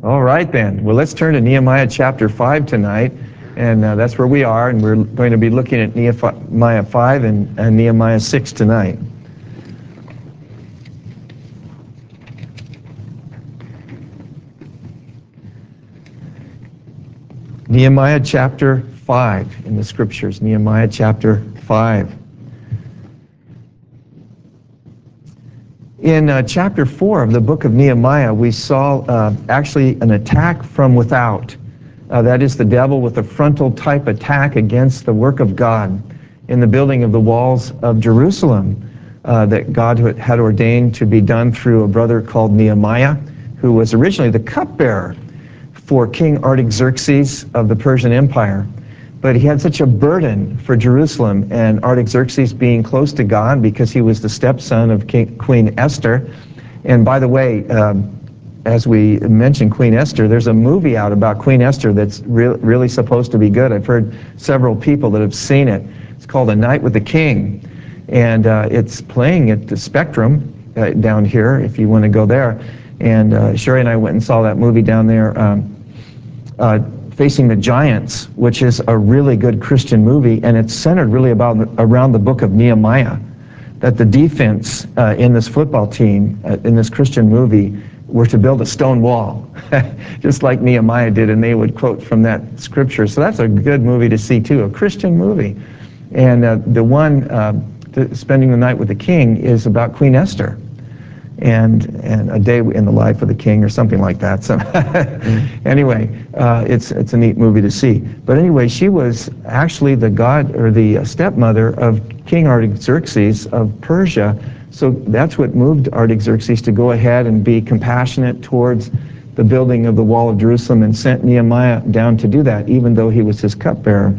All right then. Well, let's turn to Nehemiah chapter 5 tonight, and that's where we are, and we're going to be looking at Nehemiah 5 and Nehemiah 6 tonight. Nehemiah chapter 5 in the scriptures. Nehemiah chapter 5. In chapter 4 of the book of Nehemiah, we saw actually an attack from without. That is the devil with a frontal type attack against the work of God in the building of the walls of Jerusalem that God had ordained to be done through a brother called Nehemiah, who was originally the cupbearer for King Artaxerxes of the Persian Empire. But he had such a burden for Jerusalem, and Artaxerxes being close to God because he was the stepson of Queen Esther. And by the way, as we mentioned Queen Esther, there's a movie out about Queen Esther that's really supposed to be good. I've heard several people that have seen it. It's called A Night with the King, and it's playing at the Spectrum down here if you want to go there. And Sherry and I went and saw that movie down there, Facing the Giants, which is a really good Christian movie, and it's centered really around the book of Nehemiah, that the defense in this football team, in this Christian movie, were to build a stone wall, just like Nehemiah did, and they would quote from that scripture. So that's a good movie to see, too, a Christian movie. And the one, Spending the Night with the King, is about Queen Esther. And a day in the life of the king or something like that. So anyway, it's a neat movie to see. But anyway, she was actually the stepmother of King Artaxerxes of Persia. So that's what moved Artaxerxes to go ahead and be compassionate towards the building of the wall of Jerusalem and sent Nehemiah down to do that, even though he was his cupbearer.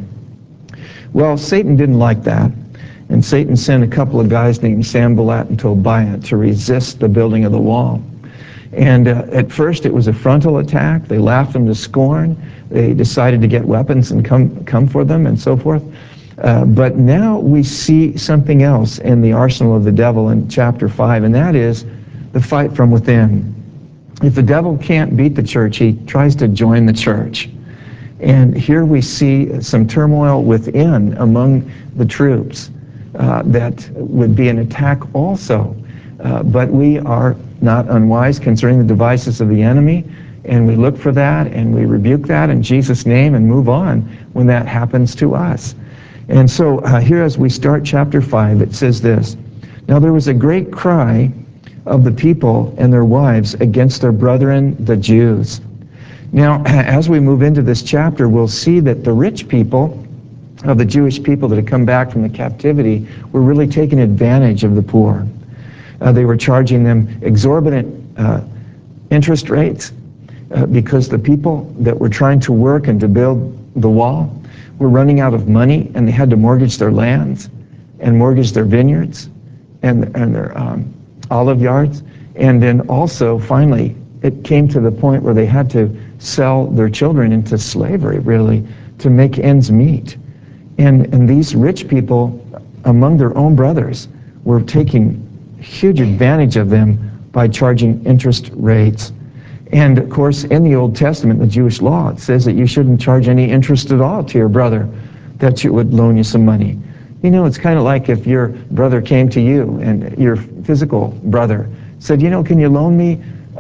Well, Satan didn't like that. And Satan sent a couple of guys named Sanballat and Tobiah to resist the building of the wall. And at first it was a frontal attack. They laughed them to scorn. They decided to get weapons and come for them and so forth. But now we see something else in the arsenal of the devil in chapter 5, and that is the fight from within. If the devil can't beat the church, he tries to join the church. And here we see some turmoil within among the troops. That would be an attack also. But we are not unwise concerning the devices of the enemy, and we look for that, and we rebuke that in Jesus' name and move on when that happens to us. And so here as we start chapter 5, it says this: Now there was a great cry of the people and their wives against their brethren, the Jews. Now, as we move into this chapter, we'll see that the rich people of the Jewish people that had come back from the captivity were really taking advantage of the poor. They were charging them exorbitant interest rates because the people that were trying to work and to build the wall were running out of money, and they had to mortgage their lands and mortgage their vineyards and their olive yards. And then also, finally, it came to the point where they had to sell their children into slavery, really, to make ends meet. And these rich people, among their own brothers, were taking huge advantage of them by charging interest rates. And, of course, in the Old Testament, the Jewish law, it says that you shouldn't charge any interest at all to your brother, that you would loan you some money. You know, it's kind of like if your brother came to you, and your physical brother said, you know, can you loan me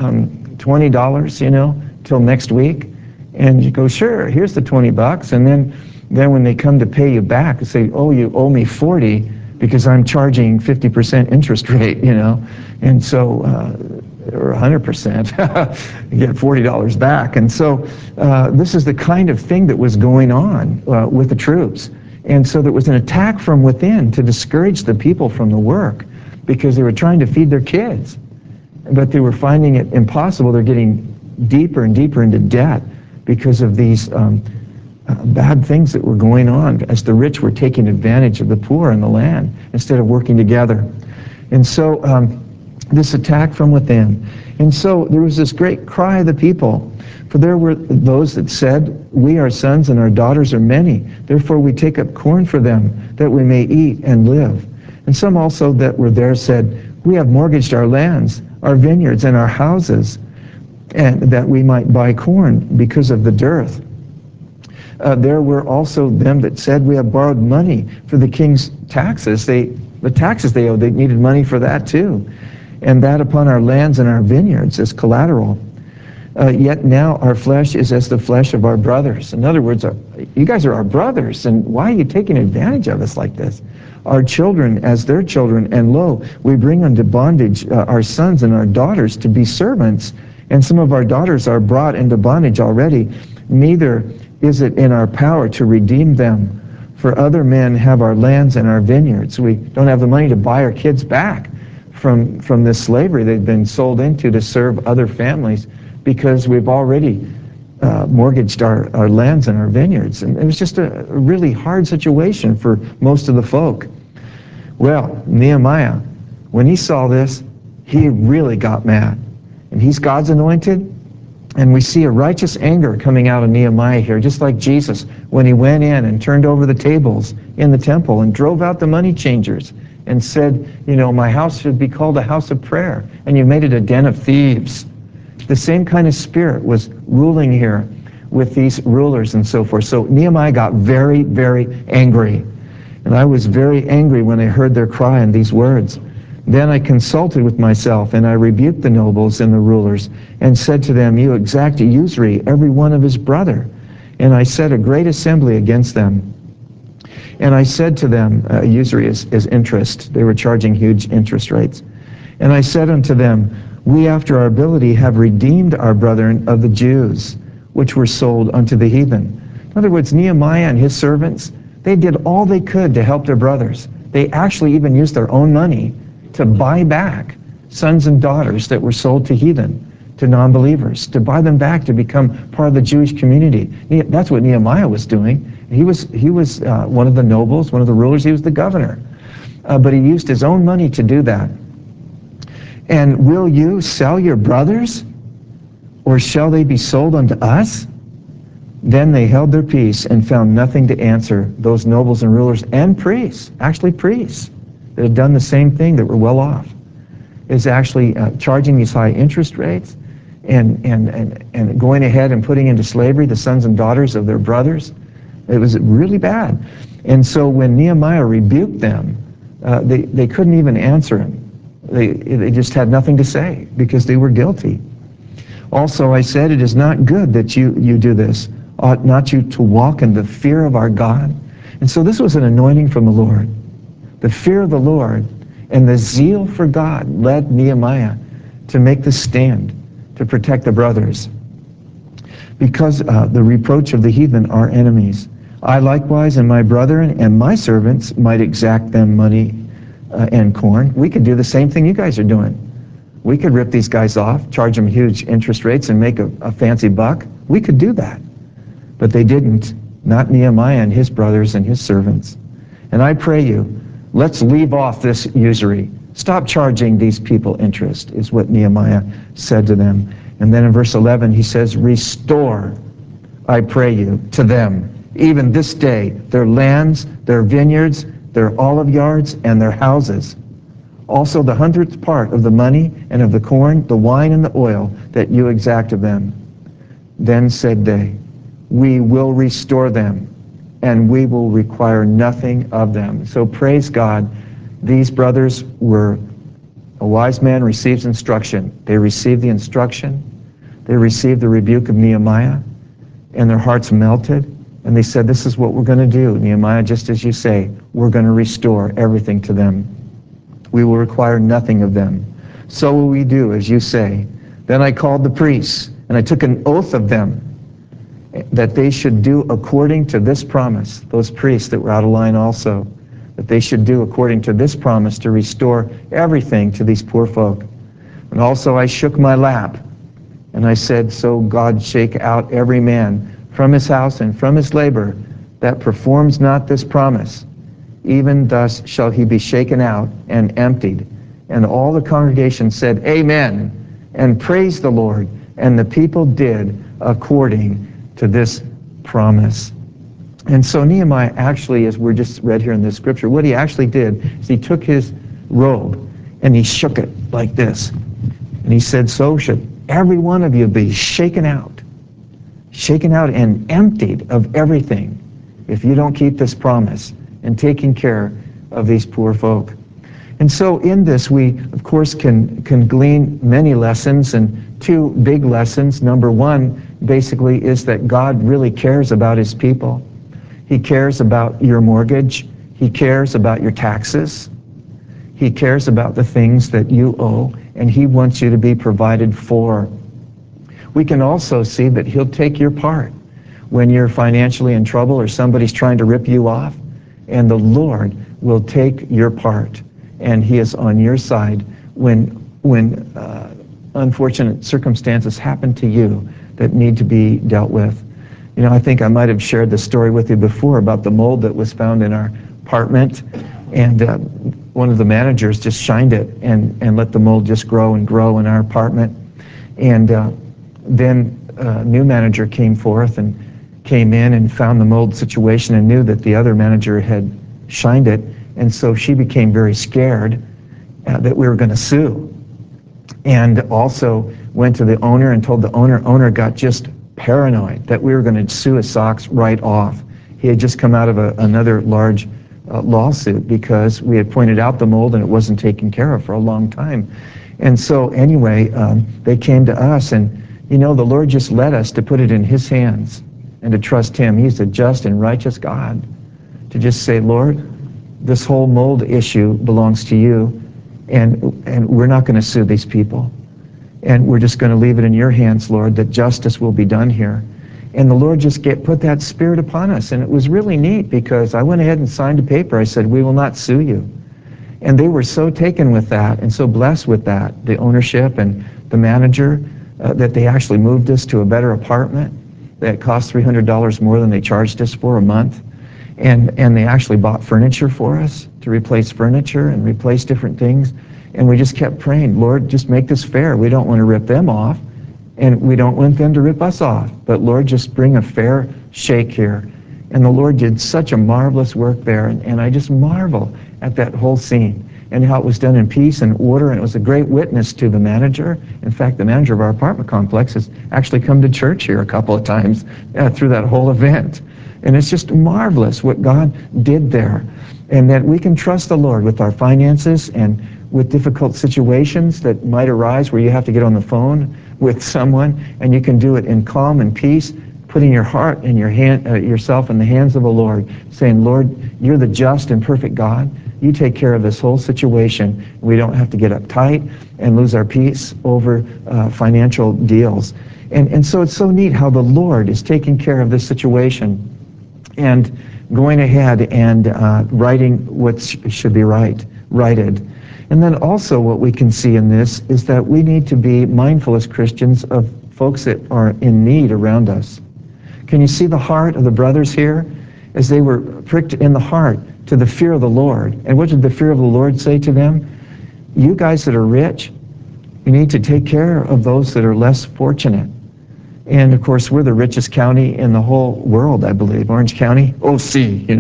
$20, till next week? And you go, sure, here's the $20. And then when they come to pay you back, they say, oh, you owe me 40 because I'm charging 50% interest rate, and so, or 100%, you get $40 back. And so this is the kind of thing that was going on with the troops. And so there was an attack from within to discourage the people from the work because they were trying to feed their kids. But they were finding it impossible. They're getting deeper and deeper into debt because of these bad things that were going on as the rich were taking advantage of the poor in the land instead of working together. And so this attack from within. And so there was this great cry of the people, for there were those that said, we, our sons and our daughters are many, therefore we take up corn for them, that we may eat and live. And some also that were there said, we have mortgaged our lands, our vineyards, and our houses. and that we might buy corn because of the dearth. There were also them that said, we have borrowed money for the king's taxes. The taxes they owed, they needed money for that too. And that upon our lands and our vineyards as collateral. Yet now our flesh is as the flesh of our brothers. In other words, you guys are our brothers, and why are you taking advantage of us like this? Our children as their children, and lo, we bring unto bondage our sons and our daughters to be servants, and some of our daughters are brought into bondage already. Neither is it in our power to redeem them, for other men have our lands and our vineyards. We don't have the money to buy our kids back from this slavery they've been sold into to serve other families, because we've already mortgaged our lands and our vineyards. And it was just a really hard situation for most of the folk. Well, Nehemiah, when he saw this, he really got mad. And he's God's anointed, and we see a righteous anger coming out of Nehemiah here, just like Jesus when he went in and turned over the tables in the temple and drove out the money changers and said, you know, my house should be called a house of prayer, and you made it a den of thieves. The same kind of spirit was ruling here with these rulers and so forth. So Nehemiah got very, very angry. And I was very angry when I heard their cry and these words. Then I consulted with myself, and I rebuked the nobles and the rulers, and said to them, you exact usury, every one of his brother. And I set a great assembly against them. And I said to them, usury is interest. They were charging huge interest rates. And I said unto them, we after our ability have redeemed our brethren of the Jews, which were sold unto the heathen. In other words, Nehemiah and his servants, they did all they could to help their brothers. They actually even used their own money to buy back sons and daughters that were sold to heathen, to non-believers, to buy them back to become part of the Jewish community. That's what Nehemiah was doing. He was one of the nobles, one of the rulers. He was the governor. But he used his own money to do that. And will you sell your brothers, or shall they be sold unto us? Then they held their peace and found nothing to answer, those nobles and rulers and priests, actually priests, that had done the same thing, that were well off, is actually charging these high interest rates and going ahead and putting into slavery the sons and daughters of their brothers. It was really bad. And so when Nehemiah rebuked them, they couldn't even answer him. They just had nothing to say because they were guilty. Also I said, it is not good that you do this. Ought not you to walk in the fear of our God? And so this was an anointing from the Lord. The fear of the Lord and the zeal for God led Nehemiah to make the stand to protect the brothers. Because the reproach of the heathen are enemies. I likewise and my brethren and my servants might exact them money and corn. We could do the same thing you guys are doing. We could rip these guys off, charge them huge interest rates, and make a fancy buck. We could do that. But they didn't. Not Nehemiah and his brothers and his servants. And I pray you, let's leave off this usury. Stop charging these people interest, is what Nehemiah said to them. And then in verse 11 he says, restore, I pray you, to them, even this day, their lands, their vineyards, their olive yards, and their houses. Also the 100th part of the money and of the corn, the wine and the oil that you exact of them. Then said they, we will restore them, and we will require nothing of them. So praise God, these brothers were, a wise man receives instruction. They received the instruction, they received the rebuke of Nehemiah, and their hearts melted. And they said, this is what we're going to do, Nehemiah, just as you say, we're going to restore everything to them. We will require nothing of them. So will we do, as you say. Then I called the priests, and I took an oath of them that they should do according to this promise. Those priests that were out of line also, that they should do according to this promise to restore everything to these poor folk. And also I shook my lap, and I said, so God shake out every man from his house and from his labor that performs not this promise. Even thus shall he be shaken out and emptied. And all the congregation said, amen, and praised the Lord. And the people did according to this promise. And so Nehemiah actually, as we're just read here in this scripture, what he actually did is he took his robe and he shook it like this. And he said, so every one of you be shaken out and emptied of everything if you don't keep this promise and taking care of these poor folk. And so in this, we, of course, can glean many lessons, and two big lessons. Number one, basically, is that God really cares about his people. He cares about your mortgage. He cares about your taxes. He cares about the things that you owe, and he wants you to be provided for. We can also see that he'll take your part when you're financially in trouble or somebody's trying to rip you off, and the Lord will take your part, and he is on your side when unfortunate circumstances happen to you that need to be dealt with. You know, I think I might have shared this story with you before about the mold that was found in our apartment, and one of the managers just shined it and let the mold just grow and grow in our apartment. And then a new manager came forth and came in and found the mold situation and knew that the other manager had shined it, and so she became very scared that we were going to sue, and also went to the owner and told the owner got just paranoid that we were going to sue his socks right off. He had just come out of another large lawsuit because we had pointed out the mold and it wasn't taken care of for a long time. And so anyway, they came to us, and you know, the Lord just led us to put it in his hands and to trust him. He's a just and righteous God. To just say, Lord, this whole mold issue belongs to you, and we're not going to sue these people. And we're just going to leave it in your hands, Lord, that justice will be done here. And the Lord just put that spirit upon us. And it was really neat because I went ahead and signed a paper. I said, we will not sue you. And they were so taken with that and so blessed with that, the ownership and the manager, that they actually moved us to a better apartment that cost $300 more than they charged us for a month. And they actually bought furniture for us to replace furniture and replace different things. And we just kept praying, Lord, just make this fair. We don't want to rip them off, and we don't want them to rip us off. But Lord, just bring a fair shake here. And the Lord did such a marvelous work there. And I just marvel at that whole scene and how it was done in peace and order. And it was a great witness to the manager. In fact, the manager of our apartment complex has actually come to church here a couple of times through that whole event. And it's just marvelous what God did there. And that we can trust the Lord with our finances and with difficult situations that might arise where you have to get on the phone with someone, and you can do it in calm and peace, putting your heart and yourself in the hands of the Lord, saying, Lord, you're the just and perfect God. You take care of this whole situation. We don't have to get uptight and lose our peace over financial deals. And so it's so neat how the Lord is taking care of this situation and going ahead and righting what should be righted. And then also what we can see in this is that we need to be mindful as Christians of folks that are in need around us. Can you see the heart of the brothers here as they were pricked in the heart to the fear of the Lord? And what did the fear of the Lord say to them? You guys that are rich, you need to take care of those that are less fortunate. And of course, we're the richest county in the whole world, I believe. Orange County, OC,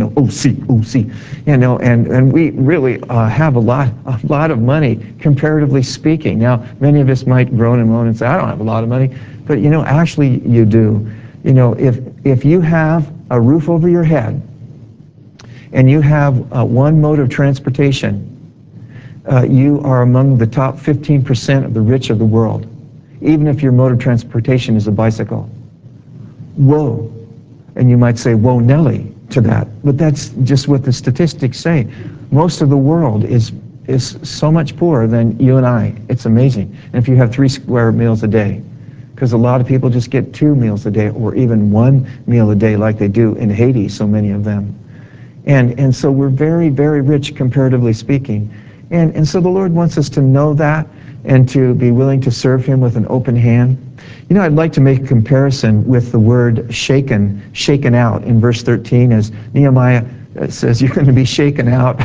OC. And we really have a lot of money, comparatively speaking. Now, many of us might groan and moan and say, I don't have a lot of money. But, actually you do. If you have a roof over your head and you have one mode of transportation, you are among the top 15% of the rich of the world, even if your mode of transportation is a bicycle. Whoa. And you might say, whoa, Nelly, to that. But that's just what the statistics say. Most of the world is so much poorer than you and I. It's amazing. And if you have 3 square meals a day, because a lot of people just get 2 meals a day or even 1 meal a day like they do in Haiti, so many of them. And so we're very, very rich comparatively speaking. And so the Lord wants us to know that and to be willing to serve him with an open hand. I'd like to make a comparison with the word shaken out in verse 13, as Nehemiah says you're going to be shaken out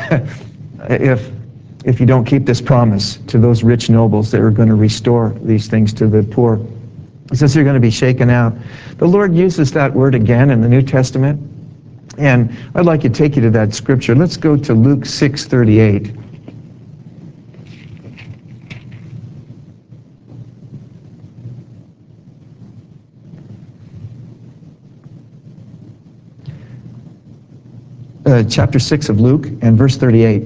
if you don't keep this promise to those rich nobles that are going to restore these things to the poor. He says you're going to be shaken out. The Lord uses that word again in the New Testament, and I'd like to take you to that scripture. Let's go to Luke 6:38. chapter 6 of Luke and verse 38.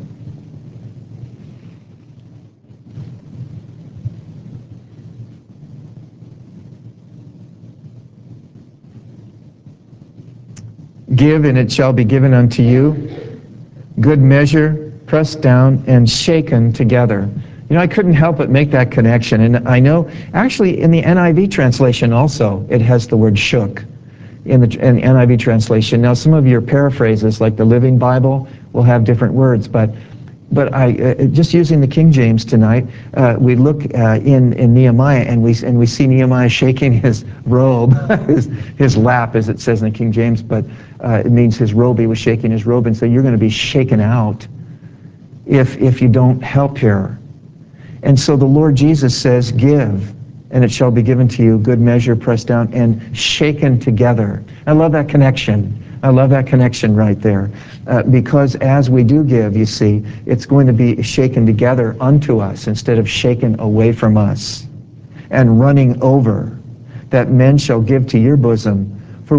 Give, and it shall be given unto you. Good measure, pressed down and shaken together. You know, I couldn't help but make that connection. And I know, actually, in the NIV translation also, it has the word shook in the NIV translation. Now, some of your paraphrases, like the Living Bible, will have different words, but I just using the King James tonight, we look in Nehemiah, and we see Nehemiah shaking his robe, his lap, as it says in the King James, but it means his robe. He was shaking his robe, and so you're going to be shaken out if you don't help here. And so the Lord Jesus says, give, and it shall be given to you, good measure, pressed down, and shaken together. I love that connection. I love that connection right there. Because as we do give, you see, it's going to be shaken together unto us instead of shaken away from us and running over, that men shall give to your bosom. For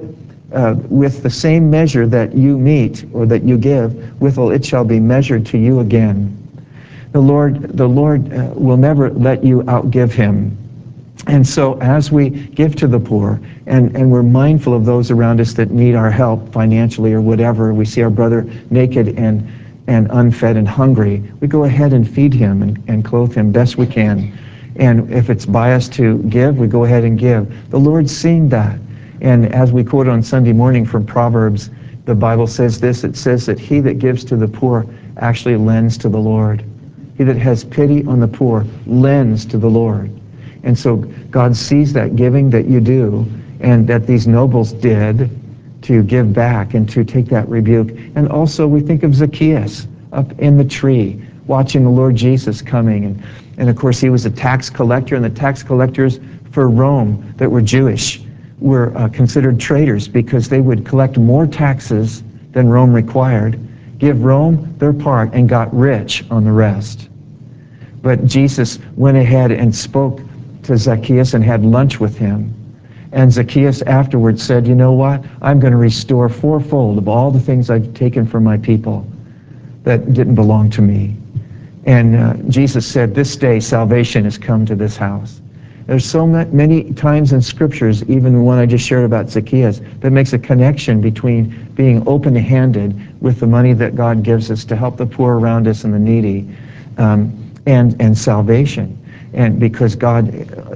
with the same measure that you meet or that you give, withal it shall be measured to you again. The Lord will never let you outgive him. And so as we give to the poor, and we're mindful of those around us that need our help financially or whatever, we see our brother naked and unfed and hungry, we go ahead and feed him and clothe him best we can. And if it's by us to give, we go ahead and give. The Lord's seeing that. And as we quote on Sunday morning from Proverbs, the Bible says this, it says that he that gives to the poor actually lends to the Lord. He that has pity on the poor lends to the Lord. And so God sees that giving that you do, and that these nobles did, to give back and to take that rebuke. And also we think of Zacchaeus up in the tree, watching the Lord Jesus coming. And of course he was a tax collector, and the tax collectors for Rome that were Jewish were considered traitors, because they would collect more taxes than Rome required, give Rome their part, and got rich on the rest. But Jesus went ahead and spoke to Zacchaeus and had lunch with him. And Zacchaeus afterwards said, you know what? I'm going to restore fourfold of all the things I've taken from my people that didn't belong to me. And Jesus said, this day salvation has come to this house. There's so many times in scriptures, even the one I just shared about Zacchaeus, that makes a connection between being open-handed with the money that God gives us to help the poor around us and the needy, and salvation. And because God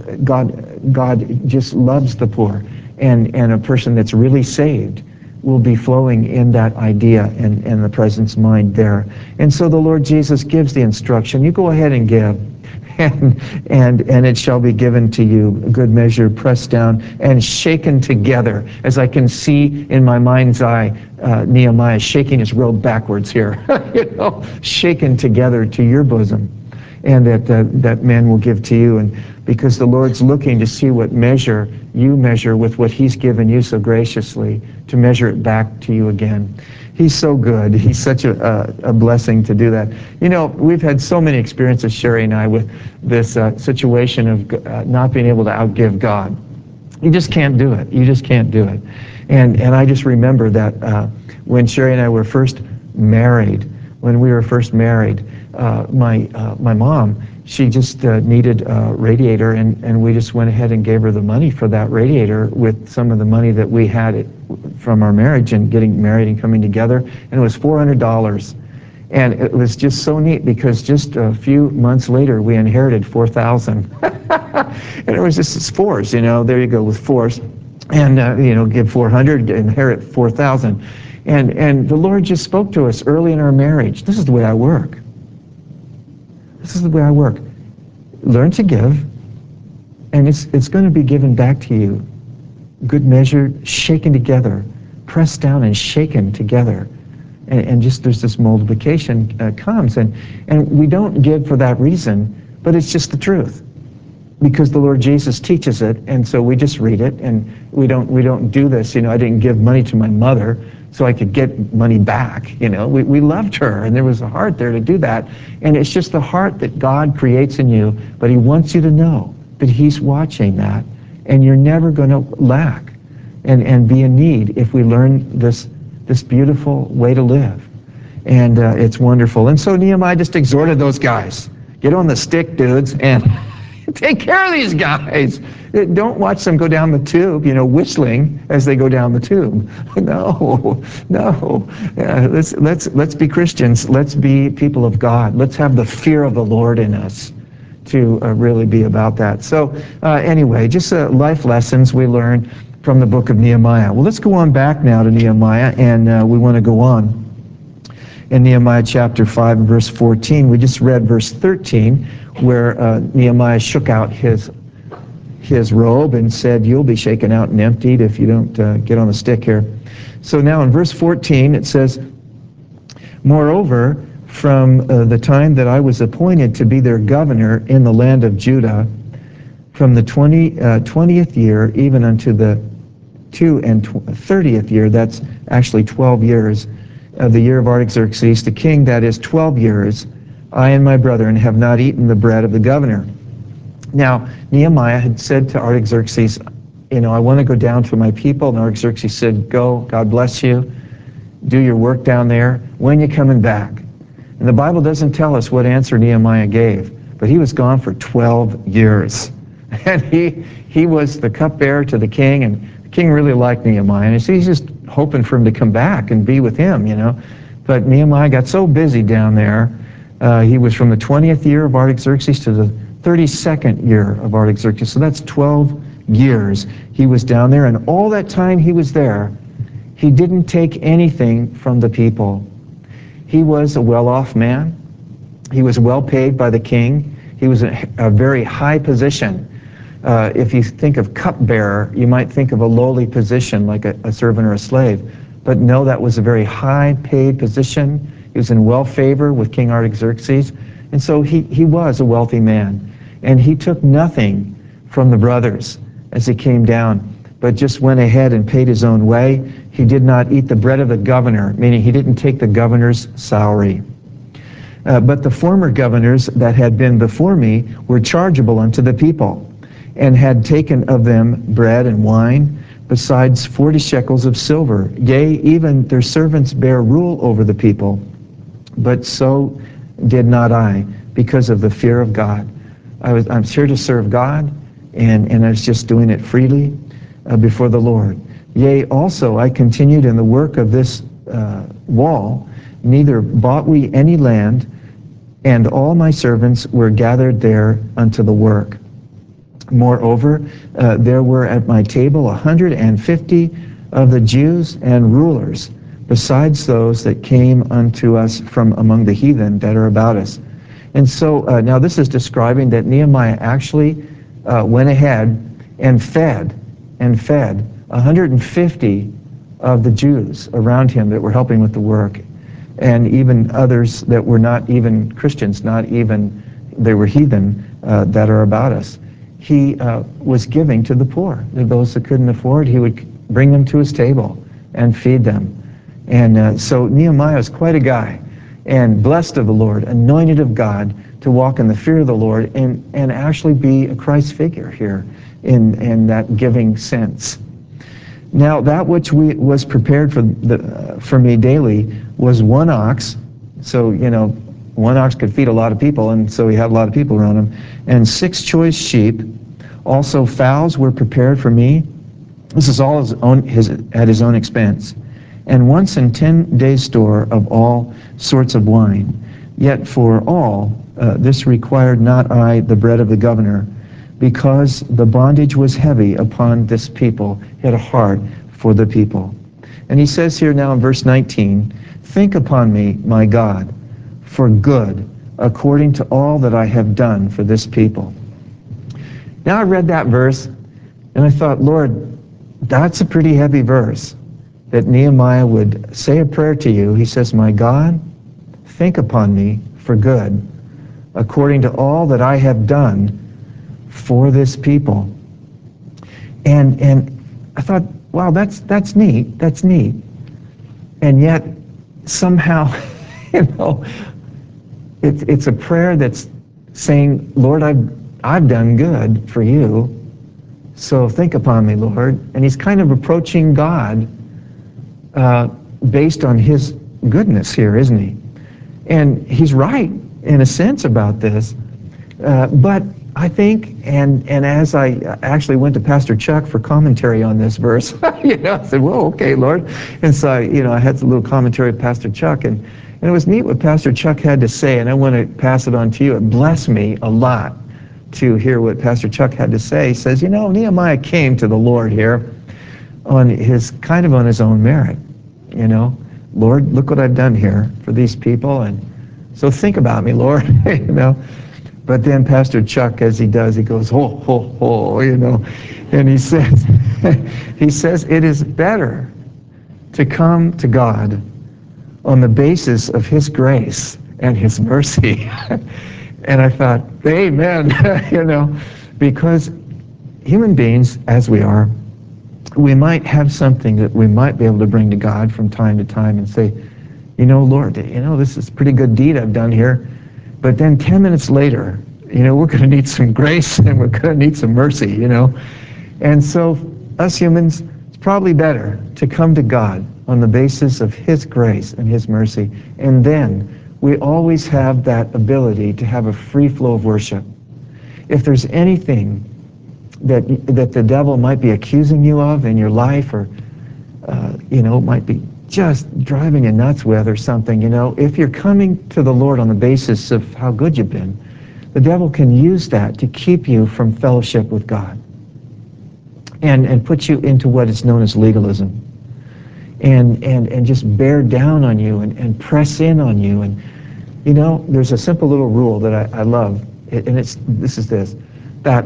just loves the poor, and a person that's really saved will be flowing in that idea and the presence mind there. And so the Lord Jesus gives the instruction, you go ahead and give, and it shall be given to you, a good measure, pressed down and shaken together. As I can see in my mind's eye, Nehemiah shaking his robe backwards here, shaken together to your bosom. And that man will give to you. And because the Lord's looking to see what measure you measure with what he's given you so graciously, to measure it back to you again. He's so good. He's such a blessing to do that. You know, we've had so many experiences, Sherry and I, with this situation of not being able to outgive God. You just can't do it. You just can't do it. And I just remember that when Sherry and I were first married, my mom, she just needed a radiator, and we just went ahead and gave her the money for that radiator with some of the money that we had from our marriage and getting married and coming together, and it was $400. And it was just so neat, because just a few months later we inherited $4,000. And it was just fours, there you go with fours. And give 400, inherit 4,000. And the Lord just spoke to us early in our marriage. This is the way I work. This is the way I work. Learn to give, and it's going to be given back to you. Good measure, shaken together, pressed down and shaken together. And just there's this multiplication comes. And we don't give for that reason, but it's just the truth. Because the Lord Jesus teaches it, and so we just read it, and we don't do this. I didn't give money to my mother so I could get money back. We loved her, and there was a heart there to do that. And it's just the heart that God creates in you, but he wants you to know that he's watching that, and you're never going to lack and be in need if we learn this this beautiful way to live. And it's wonderful. And so Nehemiah just exhorted those guys, get on the stick, dudes, and take care of these guys. Don't watch them go down the tube, whistling as they go down the tube. No. Let's be Christians. Let's be people of God. Let's have the fear of the Lord in us to really be about that. So anyway, just life lessons we learn from the book of Nehemiah. Well, let's go on back now to Nehemiah, and we want to go on. In Nehemiah chapter 5 and verse 14, we just read verse 13, where Nehemiah shook out his robe and said, you'll be shaken out and emptied if you don't get on the stick here. So now in verse 14 it says, moreover, from the time that I was appointed to be their governor in the land of Judah, from the 20th year even unto the 30th year, that's actually 12 years, of the year of Artaxerxes, the king, that is 12 years, I and my brethren have not eaten the bread of the governor. Now, Nehemiah had said to Artaxerxes, I want to go down to my people. And Artaxerxes said, go, God bless you, do your work down there. When you coming back? And the Bible doesn't tell us what answer Nehemiah gave, but he was gone for 12 years. And he was the cupbearer to the king, and the king really liked Nehemiah. And he's just hoping for him to come back and be with him, But Nehemiah got so busy down there. He was from the 20th year of Artaxerxes to the 32nd year of Artaxerxes. So that's 12 years he was down there. And all that time he was there, he didn't take anything from the people. He was a well-off man. He was well paid by the king. He was a very high position. If you think of cupbearer, you might think of a lowly position like a servant or a slave. But no, that was a very high-paid position. He was in well favor with King Artaxerxes. And so he was a wealthy man. And he took nothing from the brothers as he came down, but just went ahead and paid his own way. He did not eat the bread of the governor, meaning he didn't take the governor's salary. But the former governors that had been before me were chargeable unto the people, and had taken of them bread and wine, besides 40 shekels of silver. Yea, even their servants bare rule over the people. But so did not I, because of the fear of God. I'm here to serve God, and I was just doing it freely before the Lord. Yea, also I continued in the work of this wall, neither bought we any land, and all my servants were gathered there unto the work. Moreover, there were at my table 150 of the Jews and rulers, besides those that came unto us from among the heathen that are about us. And so now this is describing that Nehemiah actually went ahead and fed 150 of the Jews around him that were helping with the work, and even others that were not even Christians, they were heathen that are about us. He was giving to the poor. Those that couldn't afford, he would bring them to his table and feed them. And so Nehemiah is quite a guy, and blessed of the Lord, anointed of God, to walk in the fear of the Lord and actually be a Christ figure here in that giving sense. Now, that which was prepared for me daily was one ox. So, one ox could feed a lot of people, and so he had a lot of people around him. And 6 choice sheep. Also fowls were prepared for me. This is all at his own expense. And once in 10 days' store of all sorts of wine. Yet for all this required not I the bread of the governor, because the bondage was heavy upon this people. He had a heart for the people. And he says here now in verse 19, think upon me, my God, for good, according to all that I have done for this people. Now I read that verse, and I thought, Lord, that's a pretty heavy verse, that Nehemiah would say a prayer to you. He says, my God, think upon me for good, according to all that I have done for this people. And I thought, wow, that's neat. That's neat. And yet, somehow, it's a prayer that's saying, Lord, I've done good for you, so think upon me, Lord. And he's kind of approaching God based on his goodness here, isn't he? And he's right in a sense about this. But I think, and as I actually went to Pastor Chuck for commentary on this verse, I said, "Whoa, okay, Lord." And so I had a little commentary with Pastor Chuck, and it was neat what Pastor Chuck had to say, and I want to pass it on to you. It blessed me a lot to hear what Pastor Chuck had to say. He says, Nehemiah came to the Lord here on his own merit. Lord, look what I've done here for these people, and so think about me, Lord. But then Pastor Chuck, as he does, he goes, ho, ho, ho, and he says, it is better to come to God on the basis of his grace and his mercy. And I thought, amen, because human beings, as we are, we might have something that we might be able to bring to God from time to time and say, Lord, this is a pretty good deed I've done here. But then 10 minutes later, we're going to need some grace and we're going to need some mercy, And so us humans, it's probably better to come to God on the basis of his grace and his mercy. And then we always have that ability to have a free flow of worship. If there's anything that the devil might be accusing you of in your life, or might be just driving you nuts with or something, if you're coming to the Lord on the basis of how good you've been, the devil can use that to keep you from fellowship with God and put you into what is known as legalism and just bear down on you and press in on you. And there's a simple little rule that I love, and this is this, that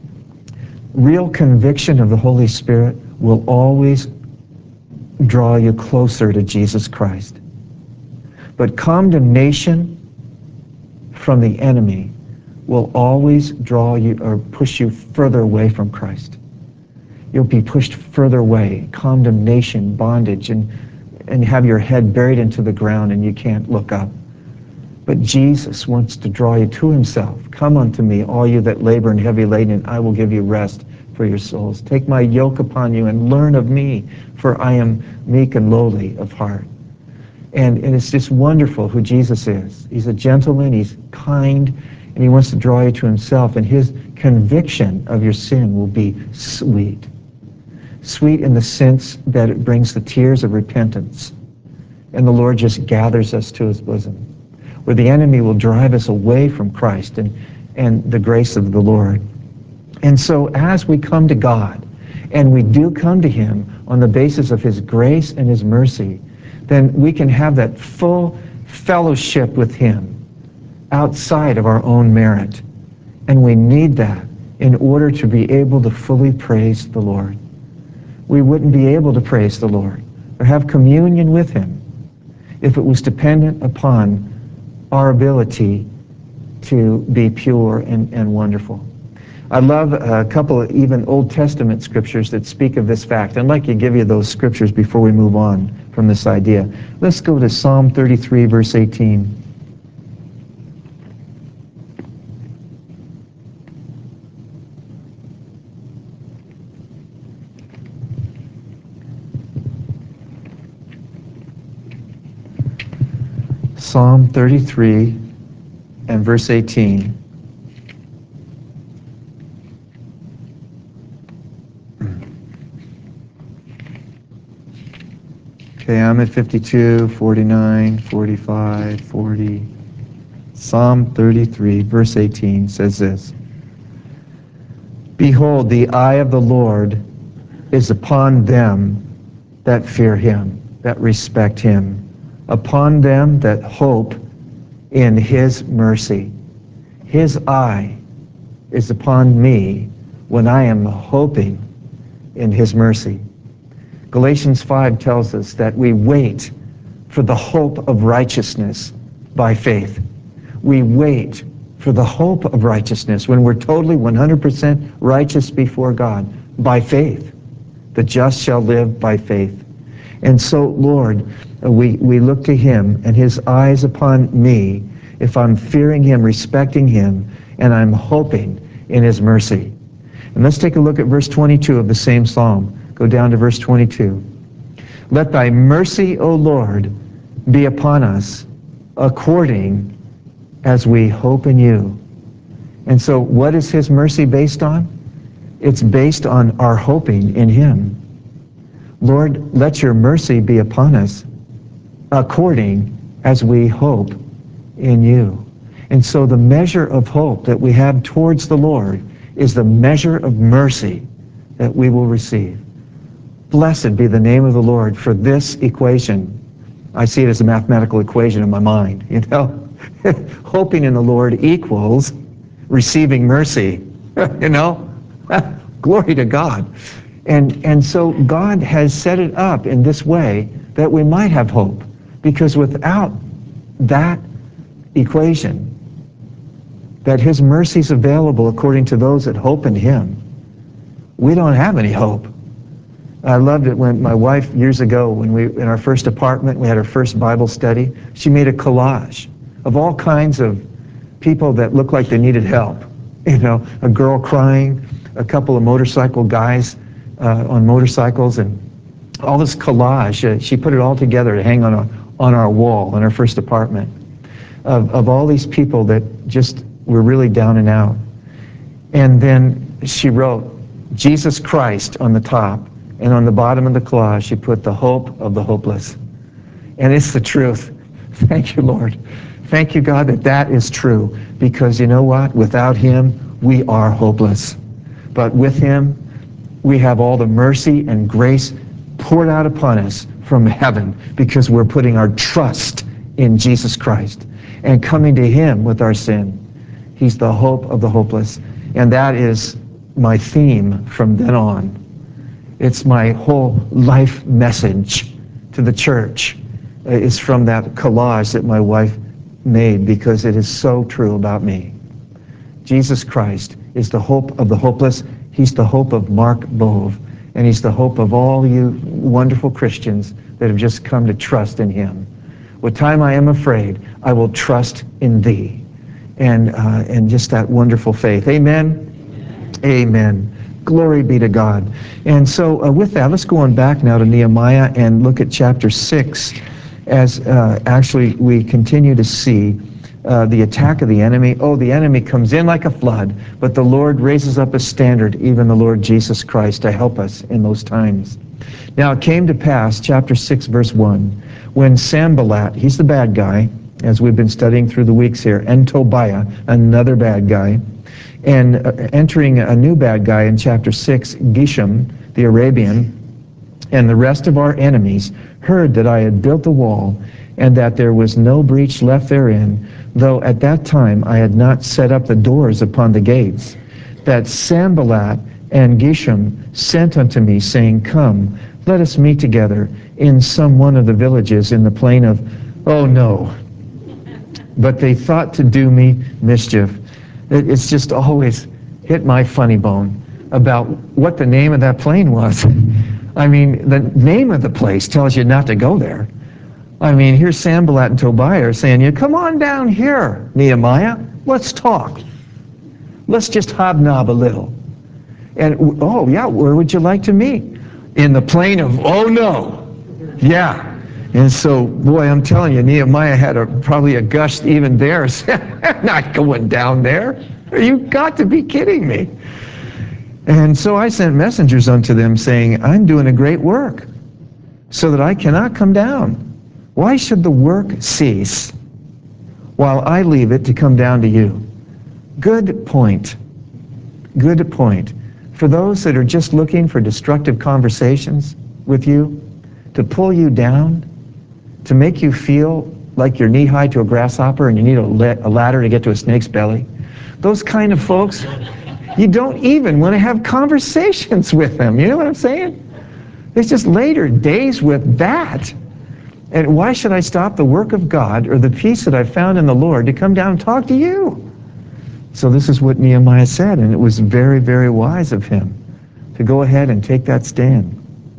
real conviction of the Holy Spirit will always draw you closer to Jesus Christ. But condemnation from the enemy will always draw you or push you further away from Christ. You'll be pushed further away, condemnation, bondage, and have your head buried into the ground and you can't look up. But Jesus wants to draw you to himself. Come unto me, all you that labor and heavy laden, and I will give you rest for your souls. Take my yoke upon you and learn of me, for I am meek and lowly of heart. And it's just wonderful who Jesus is. He's a gentleman, he's kind, and he wants to draw you to himself. And his conviction of your sin will be sweet. Sweet in the sense that it brings the tears of repentance. And the Lord just gathers us to his bosom, where the enemy will drive us away from Christ and the grace of the Lord. And so as we come to God, and we do come to him on the basis of his grace and his mercy, then we can have that full fellowship with him outside of our own merit. And we need that in order to be able to fully praise the Lord. We wouldn't be able to praise the Lord or have communion with him if it was dependent upon our ability to be pure and wonderful. I love a couple of even Old Testament scriptures that speak of this fact. I'd like to give you those scriptures before we move on from this idea. Let's go to Psalm 33, verse 18. Psalm 33 and verse 18. Okay, I'm at 52, 49, 45, 40. Psalm 33, verse 18 says this. Behold, the eye of the Lord is upon them that fear him, that respect him, upon them that hope in his mercy. His eye is upon me when I am hoping in his mercy. Galatians 5 tells us that we wait for the hope of righteousness by faith. We wait for the hope of righteousness when we're totally 100% righteous before God by faith. The just shall live by faith. And so, Lord, we look to him and his eyes upon me if I'm fearing him, respecting him, and I'm hoping in his mercy. And let's take a look at verse 22 of the same psalm. Go down to verse 22. Let thy mercy, O Lord, be upon us according as we hope in you. And so what is his mercy based on? It's based on our hoping in him. Lord, let your mercy be upon us according as we hope in you. And so the measure of hope that we have towards the Lord is the measure of mercy that we will receive. Blessed be the name of the Lord for this equation. I see it as a mathematical equation in my mind, you know. Hoping in the Lord equals receiving mercy, you know. Glory to God. And so God has set it up in this way that we might have hope. Because without that equation, that his mercy is available according to those that hope in him, we don't have any hope. I loved it when my wife, years ago, when we, in our first apartment, we had our first Bible study, she made a collage of all kinds of people that looked like they needed help. You know, a girl crying, a couple of motorcycle guys on motorcycles, and all this collage. She put it all together to hang on our wall in our first apartment of all these people that just were really down and out. And then she wrote Jesus Christ on the top, and on the bottom of the collage she put the hope of the hopeless. And it's the truth. Thank you, Lord. Thank you, God, that that is true. Because you know what? Without him, we are hopeless. But with him, we have all the mercy and grace poured out upon us from heaven because we're putting our trust in Jesus Christ and coming to him with our sin. He's the hope of the hopeless. And that is my theme from then on. It's my whole life message to the church. It's from that collage that my wife made because it is so true about me. Jesus Christ is the hope of the hopeless. He's the hope of Mark Bove. And he's the hope of all you wonderful Christians that have just come to trust in him. What time I am afraid, I will trust in thee. And just that wonderful faith. Amen? Amen. Glory be to God. And so with that, let's go on back now to Nehemiah and look at chapter 6 as actually we continue to see the attack of the enemy. Oh, the enemy comes in like a flood, but the Lord raises up a standard, even the Lord Jesus Christ, to help us in those times. Now it came to pass, chapter 6, verse 1, when Sanballat, he's the bad guy, as we've been studying through the weeks here, and Tobiah, another bad guy, and entering a new bad guy in chapter 6, Geshem, the Arabian, and the rest of our enemies heard that I had built the wall, and that there was no breach left therein, though at that time I had not set up the doors upon the gates, that Sanballat and Geshem sent unto me, saying, Come, let us meet together in some one of the villages in the plain of, oh no. But they thought to do me mischief. It's just always hit my funny bone about what the name of that plain was. I mean, the name of the place tells you not to go there. I mean, here's Sanballat and Tobiah saying, "You come on down here, Nehemiah. Let's talk. Let's just hobnob a little." And, oh, yeah, where would you like to meet? In the plain of, oh, no. Yeah. And so, boy, I'm telling you, Nehemiah had probably a gust even there. Not going down there. You've got to be kidding me. And so I sent messengers unto them saying, I'm doing a great work so that I cannot come down. Why should the work cease while I leave it to come down to you? Good point. Good point. For those that are just looking for destructive conversations with you, to pull you down, to make you feel like you're knee-high to a grasshopper and you need a ladder to get to a snake's belly, those kind of folks, you don't even want to have conversations with them. You know what I'm saying? It's just later days with that. And why should I stop the work of God or the peace that I've found in the Lord to come down and talk to you? So this is what Nehemiah said, and it was very, very wise of him to go ahead and take that stand.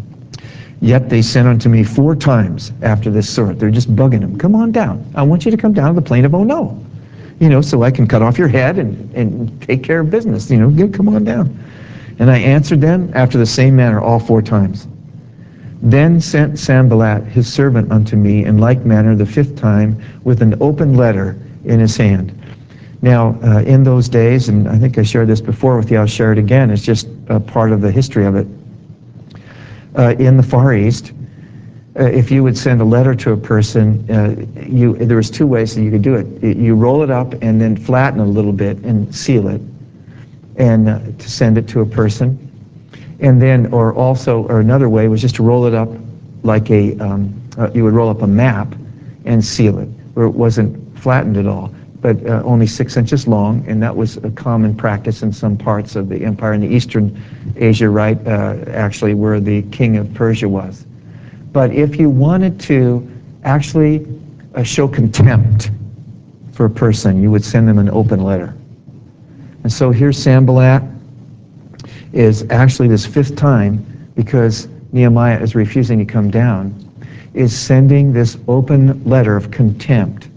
Yet they sent unto me 4 times after this sort. They're just bugging him. Come on down. I want you to come down to the plain of Oh No. You know, so I can cut off your head and take care of business. You know, come on down. And I answered them after the same manner all 4 times. Then sent Sanballat his servant unto me in like manner the 5th time with an open letter in his hand. Now, in those days, and I think I shared this before with you, I'll share it again, it's just a part of the history of it. In the Far East, if you would send a letter to a person, there was 2 ways that you could do it. You roll it up and then flatten it a little bit and seal it, and to send it to a person. And then, or another way was just to roll it up like you would roll up a map and seal it, where it wasn't flattened at all, but only 6 inches long, and that was a common practice in some parts of the empire in the Eastern Asia, right, actually where the king of Persia was. But if you wanted to actually show contempt for a person, you would send them an open letter. And so here's Sanballat is actually this 5th time, because Nehemiah is refusing to come down, is sending this open letter of contempt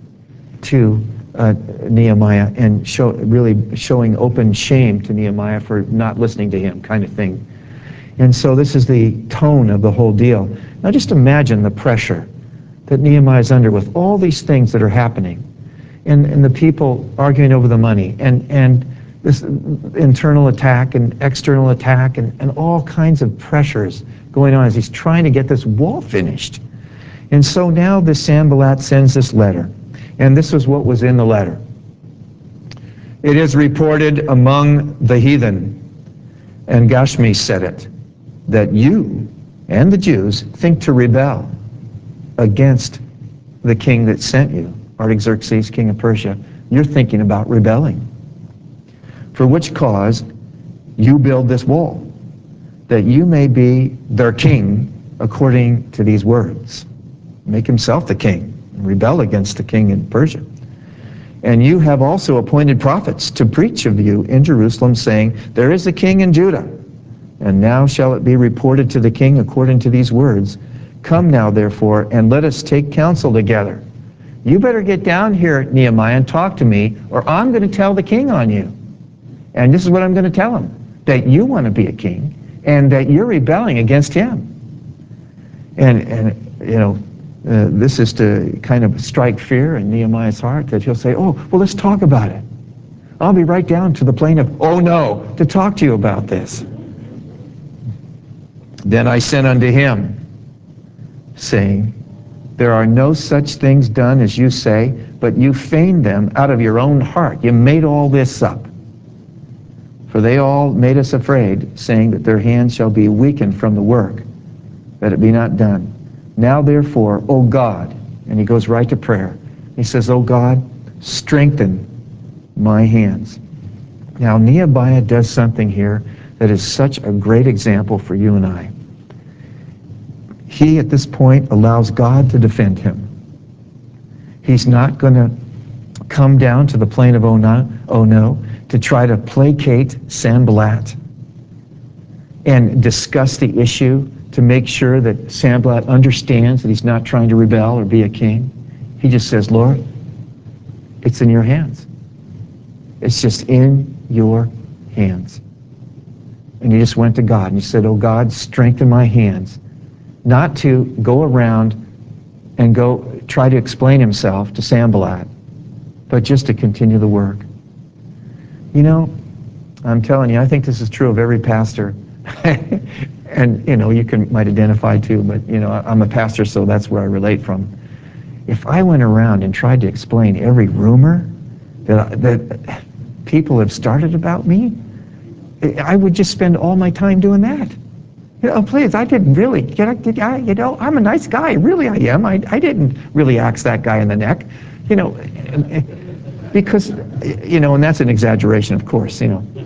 to Nehemiah, and really showing open shame to Nehemiah for not listening to him, kind of thing. And so this is the tone of the whole deal. Now just imagine the pressure that Nehemiah is under with all these things that are happening, and the people arguing over the money, and this internal attack and external attack, and all kinds of pressures going on as he's trying to get this wall finished. And so now this Sanballat sends this letter, and this is what was in the letter. It is reported among the heathen, and Gashmi said it, that you and the Jews think to rebel against the king that sent you, Artaxerxes, king of Persia. You're thinking about rebelling. For which cause you build this wall, that you may be their king according to these words. Make himself the king, and rebel against the king in Persia. And you have also appointed prophets to preach of you in Jerusalem, saying, there is a king in Judah, and now shall it be reported to the king according to these words. Come now, therefore, and let us take counsel together. You better get down here, Nehemiah, and talk to me, or I'm going to tell the king on you. And this is what I'm going to tell him, that you want to be a king, and that you're rebelling against him. And this is to kind of strike fear in Nehemiah's heart, that he'll say, oh, well, let's talk about it. I'll be right down to the plane of, oh no, to talk to you about this. Then I sent unto him, saying, there are no such things done as you say, but you feigned them out of your own heart. You made all this up. For they all made us afraid, saying that their hands shall be weakened from the work, that it be not done. Now therefore, O God, and he goes right to prayer. He says, O God, strengthen my hands. Now Nehemiah does something here that is such a great example for you and I. He, at this point, allows God to defend him. He's not going to come down to the plane of oh no, to try to placate Sanballat and discuss the issue to make sure that Sanballat understands that he's not trying to rebel or be a king. He just says, Lord, it's in your hands. It's just in your hands. And he just went to God and he said, oh God, strengthen my hands, not to go around and go try to explain himself to Sanballat, but just to continue the work. You know, I'm telling you, I think this is true of every pastor. And, you might identify too, but, I'm a pastor, so that's where I relate from. If I went around and tried to explain every rumor that people have started about me, I would just spend all my time doing that. Please, I didn't really, I'm a nice guy, really I am. I didn't really axe that guy in the neck, because, and that's an exaggeration, of course,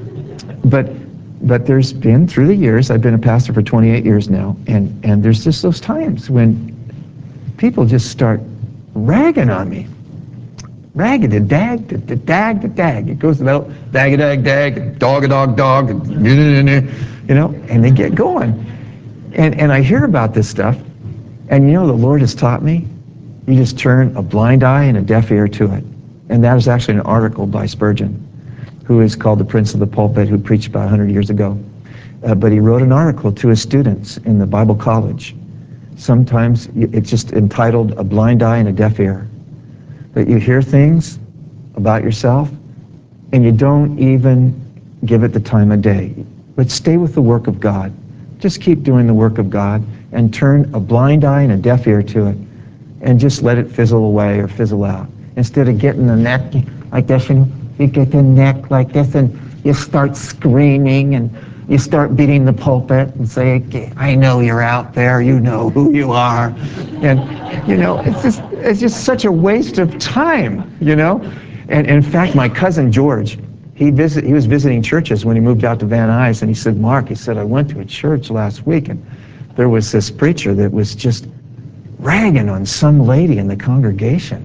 But there's been, through the years, I've been a pastor for 28 years now, and there's just those times when people just start ragging on me. Ragged, dag. It goes about dag, dog, and they get going. And I hear about this stuff, and the Lord has taught me, you just turn a blind eye and a deaf ear to it. And that is actually an article by Spurgeon, who is called the Prince of the Pulpit, who preached about 100 years ago. but he wrote an article to his students in the Bible college. Sometimes it's just entitled A Blind Eye and a Deaf Ear. That you hear things about yourself and you don't even give it the time of day. But stay with the work of God. Just keep doing the work of God and turn a blind eye and a deaf ear to it and just let it fizzle away or fizzle out. Instead of getting the neck like this, and you get the neck like this and you start screaming and you start beating the pulpit and say, I know you're out there, you know who you are. And, you know, it's just such a waste of time, you know. And in fact, my cousin George, he was visiting churches when he moved out to Van Nuys, and he said, Mark, he said, I went to a church last week, and there was this preacher that was just ragging on some lady in the congregation.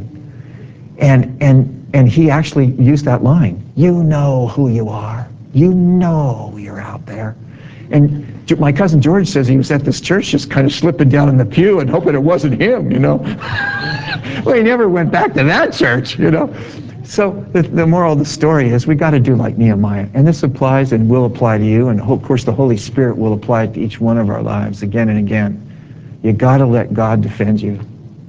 And he actually used that line, you know who you are. You know you're out there. And my cousin George says he was at this church just kind of slipping down in the pew and hoping it wasn't him, you know. Well, he never went back to that church, you know. So the moral of the story is we got to do like Nehemiah. And this applies and will apply to you. And of course, the Holy Spirit will apply it to each one of our lives again and again. You got to let God defend you.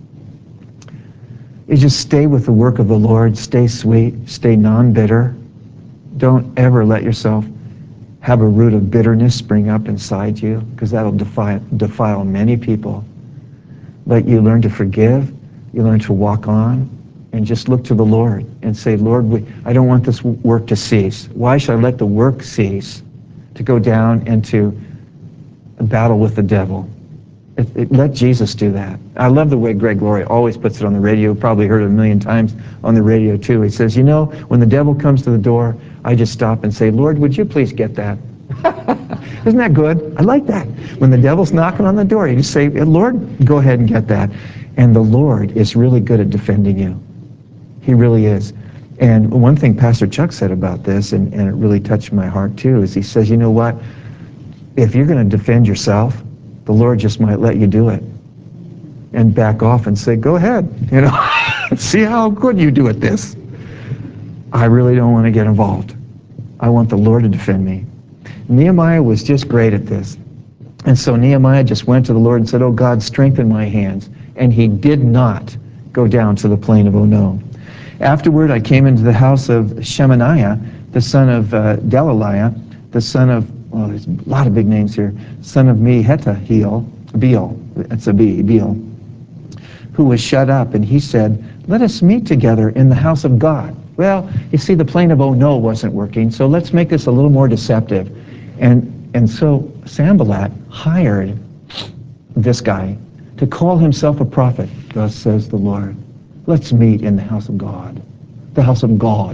You just stay with the work of the Lord. Stay sweet. Stay non-bitter. Don't ever let yourself have a root of bitterness spring up inside you, because that'll defile many people. But you learn to forgive. You learn to walk on. And just look to the Lord and say, Lord, I don't want this work to cease. Why should I let the work cease to go down into a battle with the devil? Let Jesus do that. I love the way Greg Laurie always puts it on the radio. Probably heard it a million times on the radio too. He says, you know, when the devil comes to the door, I just stop and say, Lord, would you please get that? Isn't that good? I like that. When the devil's knocking on the door, you just say, Lord, go ahead and get that. And the Lord is really good at defending you. He really is. And one thing Pastor Chuck said about this, and it really touched my heart too, is he says, you know what? If you're going to defend yourself, the Lord just might let you do it and back off and say, go ahead, you know, see how good you do at this. I really don't want to get involved. I want the Lord to defend me. Nehemiah was just great at this. And so Nehemiah just went to the Lord and said, oh God, strengthen my hands. And he did not go down to the plain of Ono. Afterward, I came into the house of Shemaiah, the son of Delaliah, the son of, well, there's a lot of big names here, son of Beel, that's a B, Beel, who was shut up, and he said, let us meet together in the house of God. Well, you see, the plain of Ono wasn't working, so let's make this a little more deceptive. And so Sanballat hired this guy to call himself a prophet. Thus says the Lord. Let's meet in the house of God. The house of God.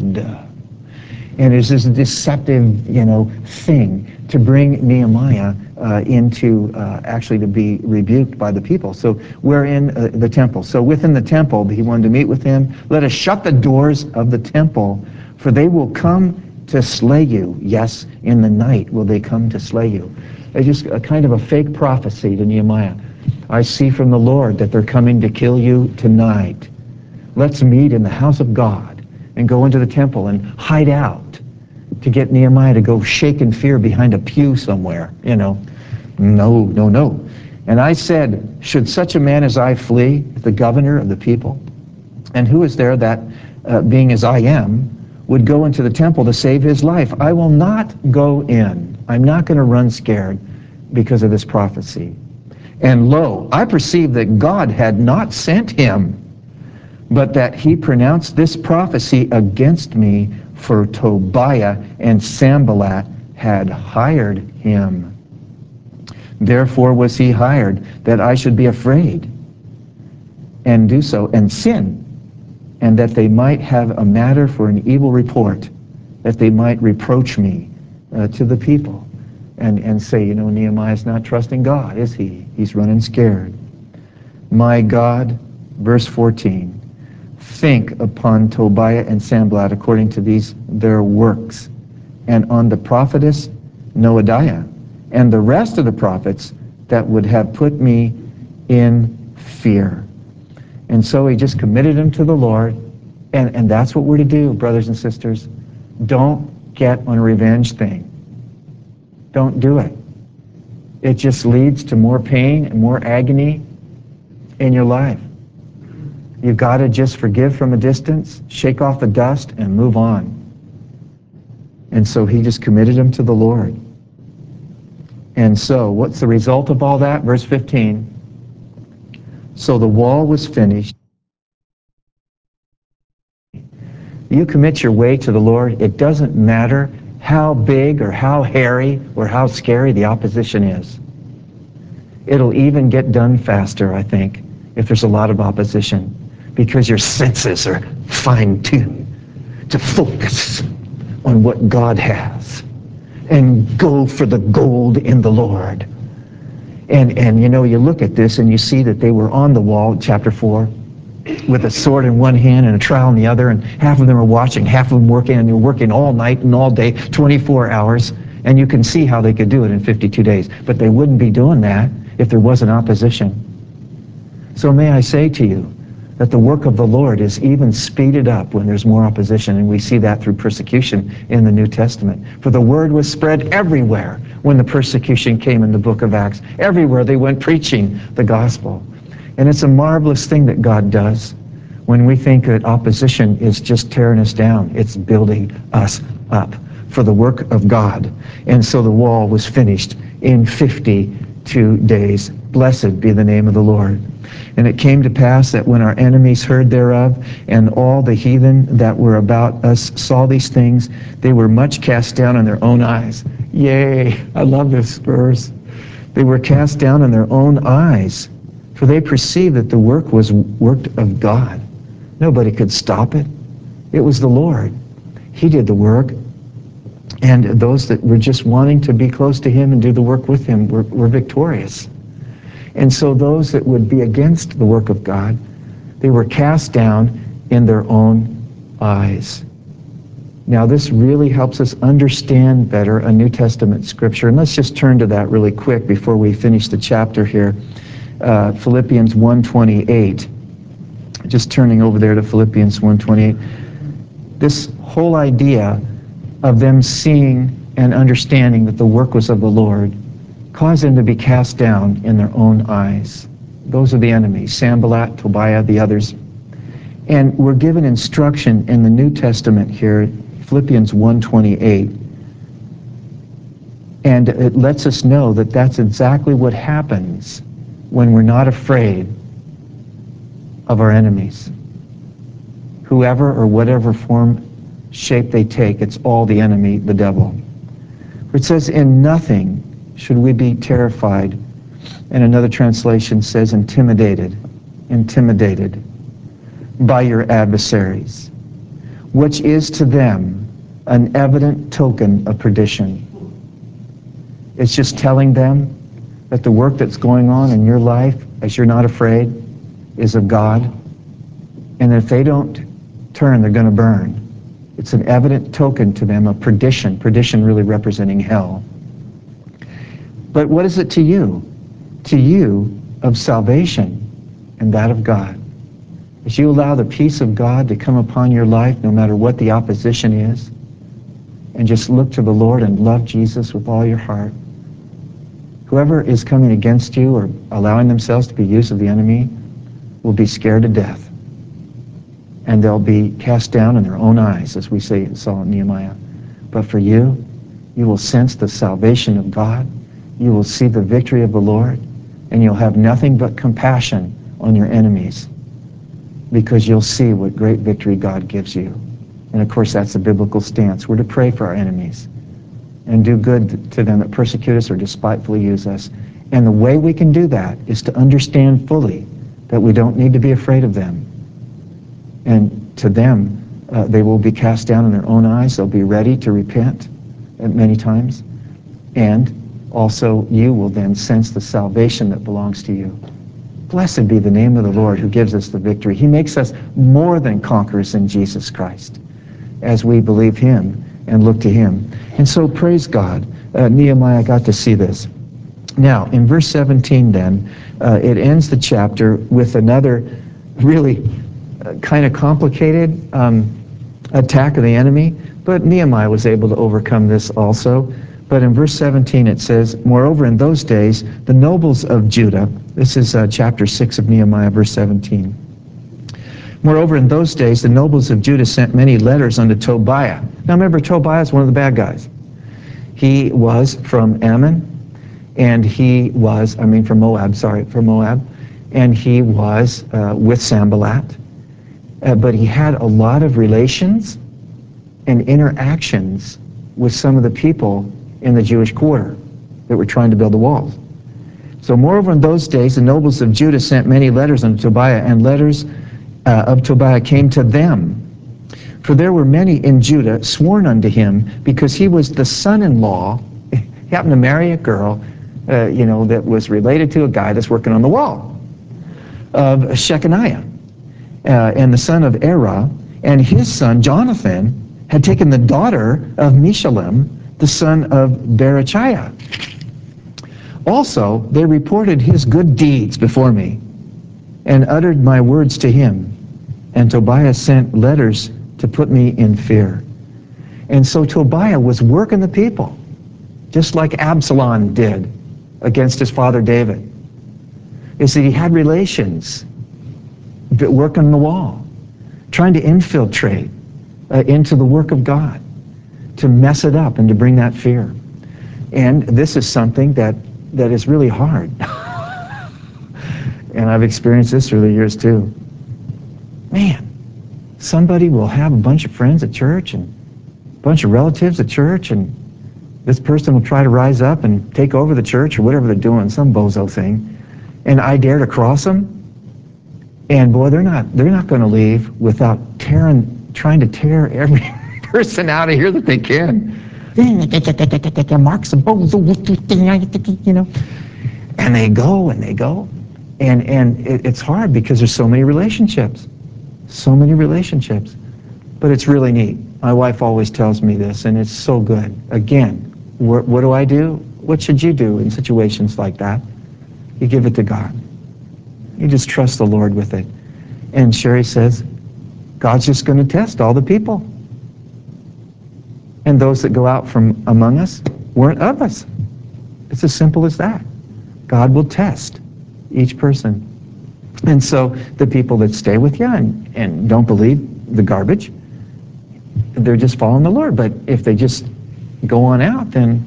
And it's this deceptive, you know, thing to bring Nehemiah into actually to be rebuked by the people. So we're in the temple. So within the temple, he wanted to meet with him. Let us shut the doors of the temple, for they will come to slay you. Yes, in the night will they come to slay you. It's just a kind of a fake prophecy to Nehemiah. I see from the Lord that they're coming to kill you tonight. Let's meet in the house of God and go into the temple and hide out to get Nehemiah to go shake in fear behind a pew somewhere, you know. No, no, no. And I said, should such a man as I flee, the governor of the people? And who is there that, being as I am, would go into the temple to save his life? I will not go in. I'm not going to run scared because of this prophecy. And lo, I perceived that God had not sent him, but that he pronounced this prophecy against me, for Tobiah and Sanballat had hired him. Therefore was he hired, that I should be afraid and do so and sin, and that they might have a matter for an evil report, that they might reproach me to the people and say, you know, Nehemiah's not trusting God, is he? He's running scared. My God, verse 14, think upon Tobiah and Sanballat according to these their works, and on the prophetess Noadiah, and the rest of the prophets that would have put me in fear. And so he just committed him to the Lord, and that's what we're to do, brothers and sisters. Don't get on a revenge thing. Don't do it. It just leads to more pain and more agony in your life. You've got to just forgive from a distance, shake off the dust, and move on. And so he just committed him to the Lord. And so what's the result of all that? Verse 15. So the wall was finished. You commit your way to the Lord, it doesn't matter how big or how hairy or how scary the opposition is. It'll even get done faster, I think, if there's a lot of opposition, because your senses are fine-tuned to focus on what God has and go for the gold in the Lord. And you know, you look at this and you see that they were on the wall, chapter 4, with a sword in one hand and a trowel in the other, and half of them are watching, half of them working, and they're working all night and all day, 24 hours, and you can see how they could do it in 52 days. But they wouldn't be doing that if there wasn't opposition. So may I say to you that the work of the Lord is even speeded up when there's more opposition, and we see that through persecution in the New Testament. For the word was spread everywhere when the persecution came in the book of Acts. Everywhere they went preaching the gospel. And it's a marvelous thing that God does when we think that opposition is just tearing us down. It's building us up for the work of God. And so the wall was finished in 52 days. Blessed be the name of the Lord. And it came to pass that when our enemies heard thereof, and all the heathen that were about us saw these things, they were much cast down in their own eyes. Yay, I love this verse. They were cast down in their own eyes, for they perceived that the work was worked of God. Nobody could stop it. It was the Lord. He did the work. And those that were just wanting to be close to him and do the work with him were victorious. And so those that would be against the work of God, they were cast down in their own eyes. Now this really helps us understand better a New Testament scripture. And let's just turn to that really quick before we finish the chapter here. Philippians 1:28. Just turning over there to Philippians 1:28. This whole idea of them seeing and understanding that the work was of the Lord caused them to be cast down in their own eyes. Those are the enemies, Sanballat, Tobiah, the others. And we're given instruction in the New Testament here, Philippians 1:28. And it lets us know that that's exactly what happens when we're not afraid of our enemies. Whoever or whatever form, shape they take, it's all the enemy, the devil. It says, in nothing should we be terrified. And another translation says intimidated by your adversaries, which is to them an evident token of perdition. It's just telling them that the work that's going on in your life, as you're not afraid, is of God. And if they don't turn, they're going to burn. It's an evident token to them of perdition, perdition really representing hell. But what is it to you? To you, of salvation and that of God. As you allow the peace of God to come upon your life, no matter what the opposition is, and just look to the Lord and love Jesus with all your heart, whoever is coming against you or allowing themselves to be used of the enemy will be scared to death. And they'll be cast down in their own eyes, as we saw in Nehemiah. But for you, you will sense the salvation of God. You will see the victory of the Lord, and you'll have nothing but compassion on your enemies, because you'll see what great victory God gives you. And of course, that's a biblical stance. We're to pray for our enemies and do good to them that persecute us or despitefully use us. And the way we can do that is to understand fully that we don't need to be afraid of them. And to them, they will be cast down in their own eyes. They'll be ready to repent many times. And also, you will then sense the salvation that belongs to you. Blessed be the name of the Lord who gives us the victory. He makes us more than conquerors in Jesus Christ as we believe him and look to him. And so, praise God, Nehemiah got to see this. Now, in verse 17 then, it ends the chapter with another really kind of complicated attack of the enemy, but Nehemiah was able to overcome this also. But in verse 17 it says, moreover, in those days, the nobles of Judah, this is chapter 6 of Nehemiah, verse 17. Moreover, in those days, the nobles of Judah sent many letters unto Tobiah. Now remember, Tobiah is one of the bad guys. He was from Ammon, and he was, from Moab, from Moab, and he was with Sanballat. But he had a lot of relations and interactions with some of the people in the Jewish quarter that were trying to build the walls. So moreover, in those days, the nobles of Judah sent many letters unto Tobiah, and letters of Tobiah came to them. For there were many in Judah sworn unto him, because he was the son-in-law, he happened to marry a girl, that was related to a guy that's working on the wall, of Shechaniah, and the son of Erah, and his son Jonathan had taken the daughter of Meshullam, the son of Berechiah. Also, they reported his good deeds before me, and uttered my words to him. And Tobiah sent letters to put me in fear. And so Tobiah was working the people, just like Absalom did against his father David. You see, he had relations, working the wall, trying to infiltrate into the work of God, to mess it up and to bring that fear. And this is something that is really hard. And I've experienced this through the years too. Man, somebody will have a bunch of friends at church and a bunch of relatives at church, and this person will try to rise up and take over the church or whatever they're doing, some bozo thing, and I dare to cross them, and boy, they're not going to leave without trying to tear every person out of here that they can. Mark's a bozo, and they go and they go, and it's hard because there's so many relationships. So many relationships. But it's really neat. My wife always tells me this, and it's so good. Again, what do I do? What should you do in situations like that? You give it to God. You just trust the Lord with it. And Sherry says, God's just going to test all the people. And those that go out from among us weren't of us. It's as simple as that. God will test each person. And so the people that stay with you and don't believe the garbage, they're just following the Lord. But if they just go on out, then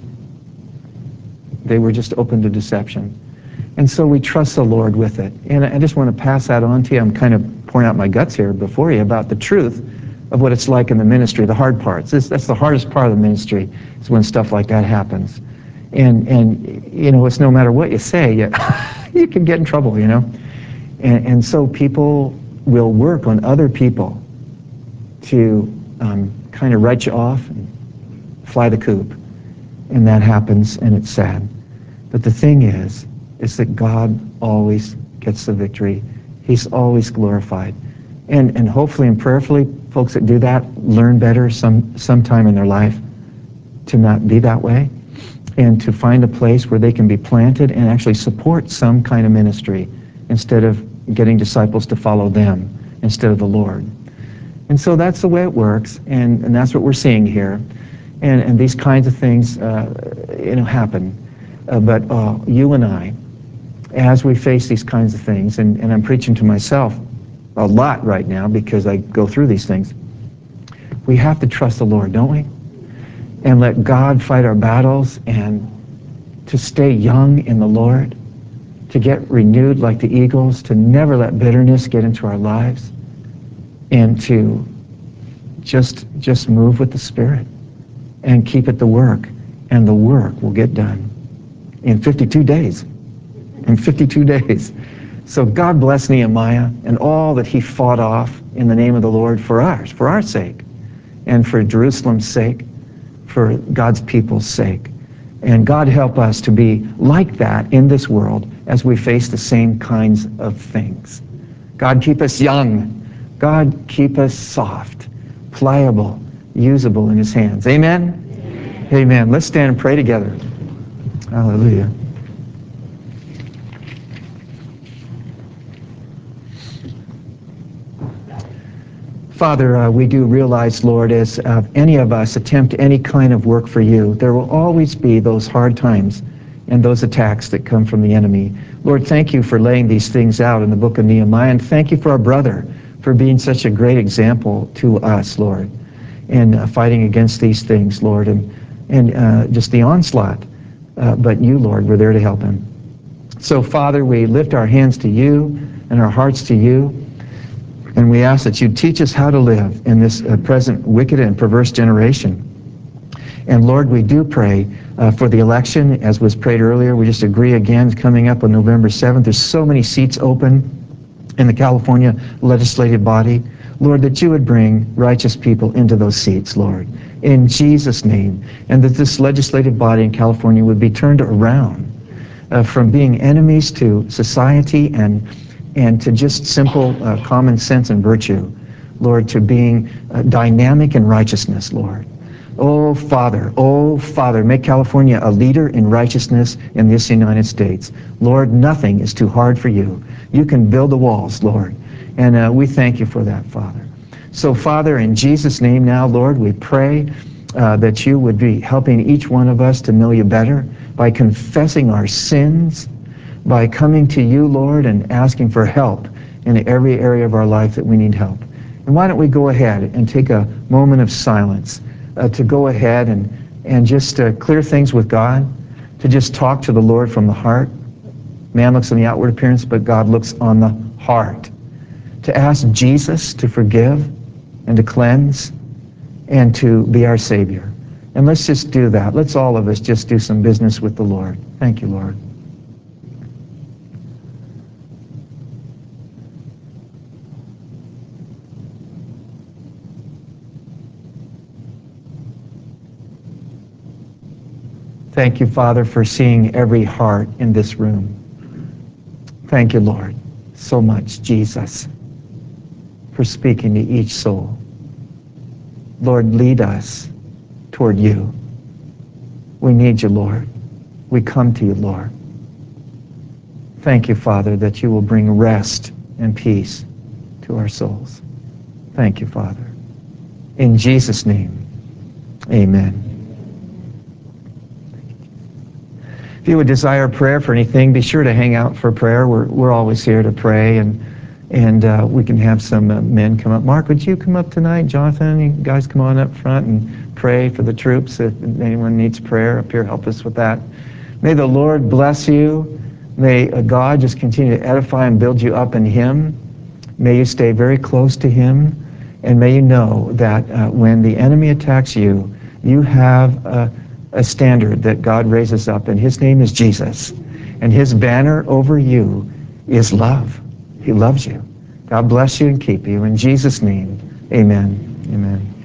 they were just open to deception. And so we trust the Lord with it. And I just want to pass that on to you. I'm kind of pouring out my guts here before you about the truth of what it's like in the ministry, the hard parts. That's the hardest part of the ministry, is when stuff like that happens. And it's no matter what you say, you can get in trouble, And so people will work on other people to kind of write you off and fly the coop. And that happens, and it's sad. But the thing is that God always gets the victory. He's always glorified. And hopefully and prayerfully, folks that do that learn better sometime in their life to not be that way, and to find a place where they can be planted and actually support some kind of ministry, instead of getting disciples to follow them instead of the Lord. And so that's the way it works, and that's what we're seeing here. And these kinds of things, happen. But you and I, as we face these kinds of things, and I'm preaching to myself a lot right now because I go through these things, we have to trust the Lord, don't we? And let God fight our battles, and to stay young in the Lord, to get renewed like the eagles, to never let bitterness get into our lives, and to just move with the Spirit and keep at the work, and the work will get done in 52 days. In 52 days. So God bless Nehemiah and all that he fought off in the name of the Lord for our sake, and for Jerusalem's sake, for God's people's sake. And God help us to be like that in this world as we face the same kinds of things. God keep us young. God keep us soft, pliable, usable in his hands. Amen? Amen. Amen. Let's stand and pray together. Hallelujah. Father, we do realize, Lord, as any of us attempt any kind of work for you, there will always be those hard times and those attacks that come from the enemy. Lord, thank you for laying these things out in the book of Nehemiah, and thank you for our brother for being such a great example to us, Lord, in fighting against these things, Lord, and just the onslaught. But you, Lord, were there to help him. So, Father, we lift our hands to you and our hearts to you, and we ask that you teach us how to live in this present wicked and perverse generation. And Lord, we do pray for the election, as was prayed earlier. We just agree again, coming up on November 7th. There's so many seats open in the California legislative body. Lord, that you would bring righteous people into those seats, Lord, in Jesus' name. And that this legislative body in California would be turned around from being enemies to society and to just simple common sense and virtue, Lord, to being dynamic in righteousness, Lord. Oh, Father, make California a leader in righteousness in this United States. Lord, nothing is too hard for you. You can build the walls, Lord, and we thank you for that, Father. So, Father, in Jesus' name now, Lord, we pray that you would be helping each one of us to know you better by confessing our sins, by coming to you, Lord, and asking for help in every area of our life that we need help. And why don't we go ahead and take a moment of silence to go ahead and just clear things with God, to just talk to the Lord from the heart. Man looks on the outward appearance, but God looks on the heart. To ask Jesus to forgive and to cleanse and to be our Savior. And let's just do that. Let's all of us just do some business with the Lord. Thank you, Lord. Thank you, Father, for seeing every heart in this room. Thank you, Lord, so much, Jesus, for speaking to each soul. Lord, lead us toward you. We need you, Lord. We come to you, Lord. Thank you, Father, that you will bring rest and peace to our souls. Thank you, Father. In Jesus' name, amen. If you would desire prayer for anything, be sure to hang out for prayer. We're always here to pray, and we can have some men come up. Mark, would you come up tonight? Jonathan, you guys come on up front and pray for the troops. If anyone needs prayer up here, help us with that. May the Lord bless you. May God just continue to edify and build you up in him. May you stay very close to him, and may you know that when the enemy attacks you, you have a standard that God raises up, and his name is Jesus. And his banner over you is love. He loves you. God bless you and keep you. In Jesus' name, amen. Amen.